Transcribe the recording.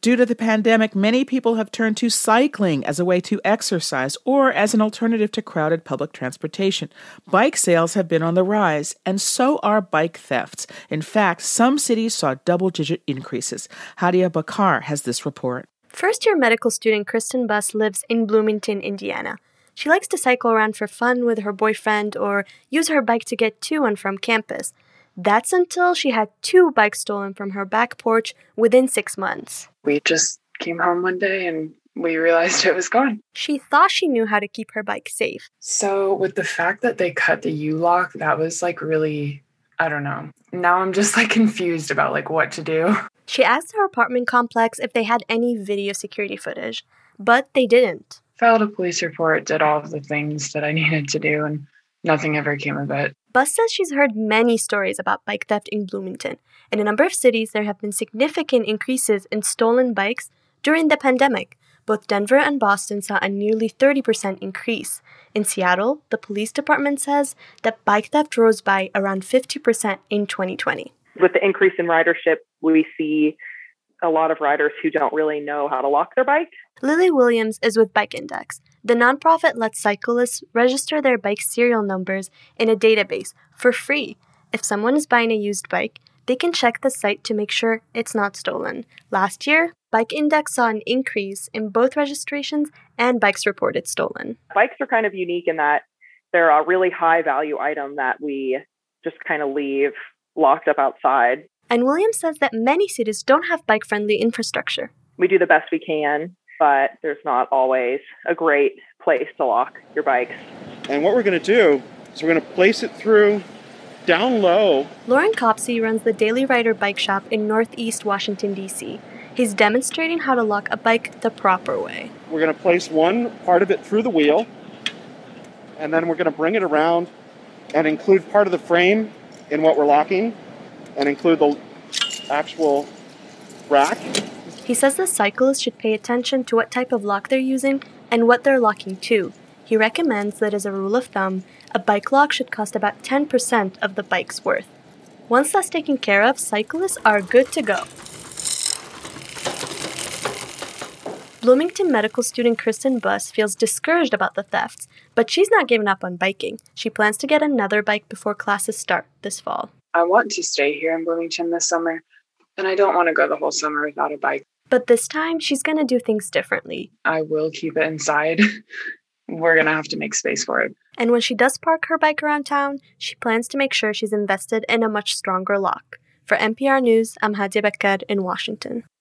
Due to the pandemic, many people have turned to cycling as a way to exercise or as an alternative to crowded public transportation. Bike sales have been on the rise, and so are bike thefts. In fact, some cities saw double-digit increases. Hadia Bakar has this report. First-year medical student Kristen Buss lives in Bloomington, Indiana. She likes to cycle around for fun with her boyfriend or use her bike to get to and from campus. That's until she had 2 bikes stolen from her back porch within 6 months. We just came home one day and we realized it was gone. She thought she knew how to keep her bike safe. So with the fact that they cut the U-lock, that was really, I don't know. Now I'm just confused about what to do. She asked her apartment complex if they had any video security footage, but they didn't. Filed a police report, did all of the things that I needed to do, and nothing ever came of it. Buss says she's heard many stories about bike theft in Bloomington. In a number of cities, there have been significant increases in stolen bikes during the pandemic. Both Denver and Boston saw a nearly 30% increase. In Seattle, the police department says that bike theft rose by around 50% in 2020. With the increase in ridership, we see a lot of riders who don't really know how to lock their bike. Lily Williams is with Bike Index. The nonprofit lets cyclists register their bike serial numbers in a database for free. If someone is buying a used bike, they can check the site to make sure it's not stolen. Last year, Bike Index saw an increase in both registrations and bikes reported stolen. Bikes are kind of unique in that they're a really high value item that we just kind of leave locked up outside. And Williams says that many cities don't have bike-friendly infrastructure. We do the best we can, but there's not always a great place to lock your bikes. And what we're going to do is we're going to place it through down low. Lauren Copsey runs the Daily Rider Bike Shop in Northeast Washington, D.C. He's demonstrating how to lock a bike the proper way. We're going to place one part of it through the wheel, and then we're going to bring it around and include part of the frame in what we're locking, and include the actual rack. He says the cyclists should pay attention to what type of lock they're using and what they're locking to. He recommends that as a rule of thumb, a bike lock should cost about 10% of the bike's worth. Once that's taken care of, cyclists are good to go. Bloomington medical student Kristen Buss feels discouraged about the thefts, but she's not giving up on biking. She plans to get another bike before classes start this fall. I want to stay here in Bloomington this summer, and I don't want to go the whole summer without a bike. But this time, she's going to do things differently. I will keep it inside. We're going to have to make space for it. And when she does park her bike around town, she plans to make sure she's invested in a much stronger lock. For NPR News, I'm Hadia Bakar in Washington.